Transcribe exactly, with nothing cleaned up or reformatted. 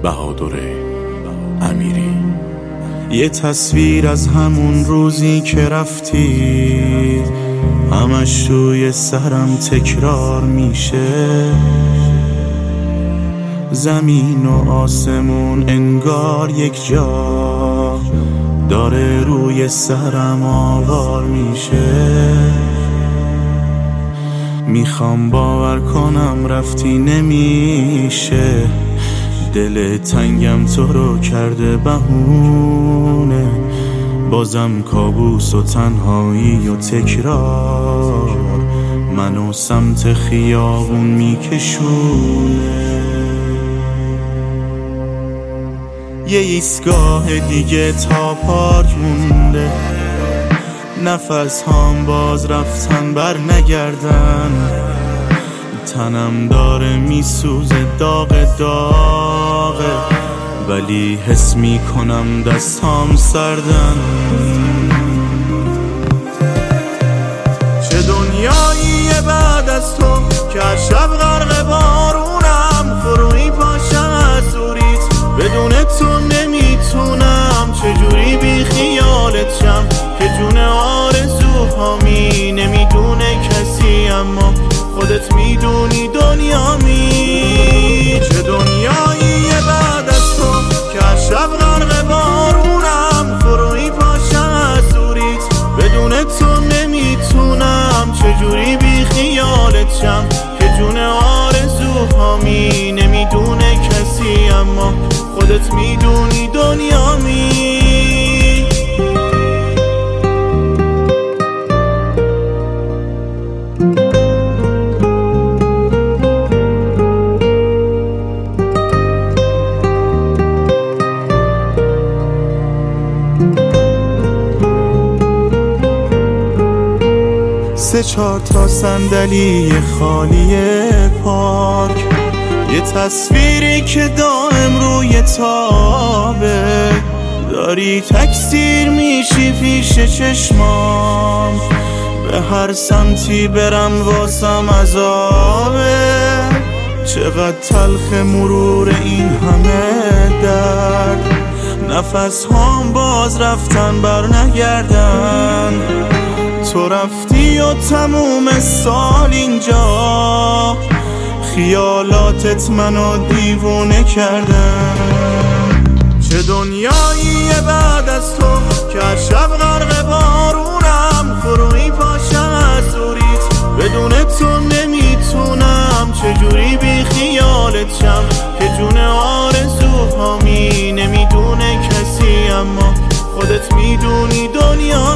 بهادر امیری. یه تصویر از همون روزی که رفتی همش توی سرم تکرار میشه، زمین و آسمون انگار یک جا داره روی سرم آوار میشه. میخوام باور کنم رفتی نمیشه، دل تنگم تو رو کرده بهونه، بازم کابوس و تنهایی و تکرار منو سمت خیابون میکشونه. یه ایستگاه دیگه تا پارک مونده، نفس هام باز رفتن بر نگردن، تنم داره میسوزه داغ داغه، ولی حس میکنم دستام سردن. چه دنیاییه بعد از تو که هر شب غرق بارونم، فروی پاشم از دوریت بدون تو نمیتونم، چجوری بی خیالت شم که جون آرزوهامی، نمیدونه کسی اما خودت میدونی دنیامی. چه دنیاییه بعد از تو که هر شب غرق بارونم، فروی پاشم از دوریت بدون تو نمیتونم، چجوری بی خیالت شم که جون آرزوهامی، نمیدونه کسی اما خودت میدونی دنیامی. سه چهار تا صندلی خالی پارک، یه تصویری که دائم روی تابه، داری تکثیر میشی پیش چشمام، به هر سمتی برم واسم عذابه. چقدر تلخ مرور این همه درد، نفس هام باز رفتن بر نگردن، تو رفتی و تموم سال اینجا خیالاتت منو دیوونه کردن. چه دنیاییه بعد از تو که هر شب غرق بارونم، فروی پاشم از دوریت بدون تو نمیتونم، چجوری بی خیالت شم که جون آرزوهامی، نمیدونه کسی اما خودت میدونی دنیا